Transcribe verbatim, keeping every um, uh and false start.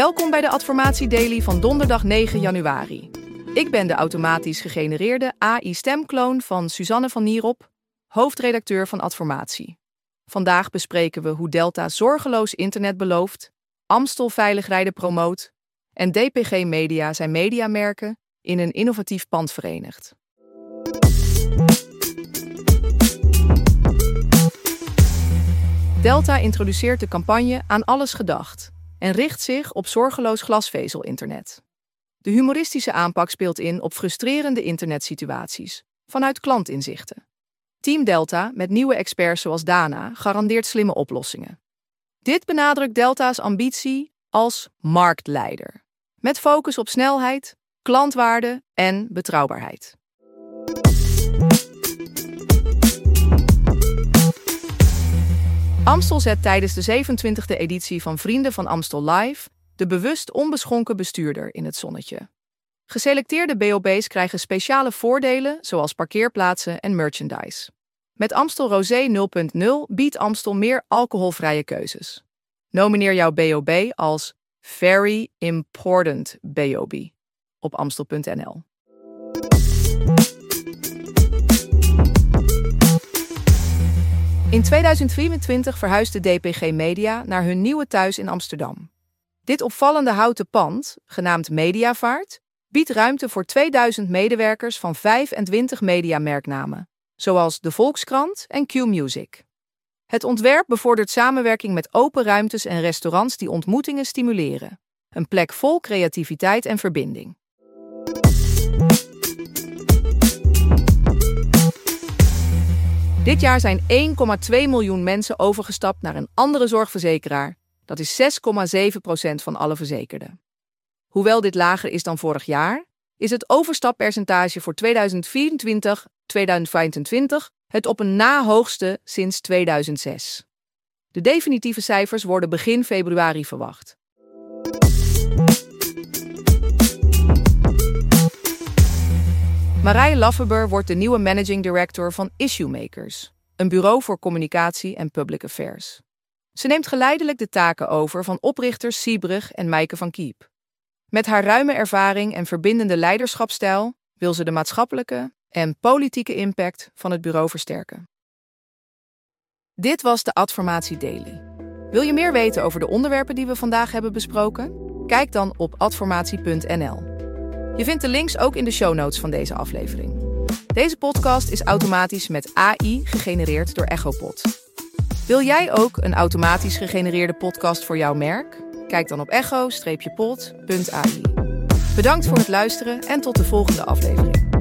Welkom bij de Adformatie Daily van donderdag negen januari. Ik ben de automatisch gegenereerde A I-stemkloon van Suzanne van Nierop, hoofdredacteur van Adformatie. Vandaag bespreken we hoe Delta zorgeloos internet belooft, Amstel veilig rijden promoot en D P G Media zijn mediamerken in een innovatief pand verenigt. Delta introduceert de campagne Aan alles gedacht en richt zich op zorgeloos glasvezel-internet. De humoristische aanpak speelt in op frustrerende internetsituaties vanuit klantinzichten. Team Delta, met nieuwe experts zoals Dana, garandeert slimme oplossingen. Dit benadrukt Delta's ambitie als marktleider, met focus op snelheid, klantwaarde en betrouwbaarheid. Amstel zet tijdens de zevenentwintigste editie van Vrienden van Amstel Live de bewust onbeschonken bestuurder in het zonnetje. Geselecteerde B O B's krijgen speciale voordelen zoals parkeerplaatsen en merchandise. Met Amstel Rosé nul punt nul biedt Amstel meer alcoholvrije keuzes. Nomineer jouw B O B als Very Important B O B op amstel punt n l. In tweeduizend vierentwintig verhuisde D P G Media naar hun nieuwe thuis in Amsterdam. Dit opvallende houten pand, genaamd Mediavaart, biedt ruimte voor tweeduizend medewerkers van vijfentwintig mediamerknamen, zoals De Volkskrant en Q-Music. Het ontwerp bevordert samenwerking met open ruimtes en restaurants die ontmoetingen stimuleren. Een plek vol creativiteit en verbinding. Dit jaar zijn één komma twee miljoen mensen overgestapt naar een andere zorgverzekeraar. Dat is zes komma zeven procent van alle verzekerden. Hoewel dit lager is dan vorig jaar, is het overstappercentage voor tweeduizend vierentwintig tot tweeduizend vijfentwintig het op een na hoogste sinds tweeduizend zes. De definitieve cijfers worden begin februari verwacht. Marije Laffeber wordt de nieuwe managing director van Issuemakers, een bureau voor communicatie en public affairs. Ze neemt geleidelijk de taken over van oprichters Siebrug en Maaike van Kiep. Met haar ruime ervaring en verbindende leiderschapsstijl wil ze de maatschappelijke en politieke impact van het bureau versterken. Dit was de Adformatie Daily. Wil je meer weten over de onderwerpen die we vandaag hebben besproken? Kijk dan op adformatie punt n l. Je vindt de links ook in de show notes van deze aflevering. Deze podcast is automatisch met A I gegenereerd door Echopod. Wil jij ook een automatisch gegenereerde podcast voor jouw merk? Kijk dan op echo pod punt a i. Bedankt voor het luisteren en tot de volgende aflevering.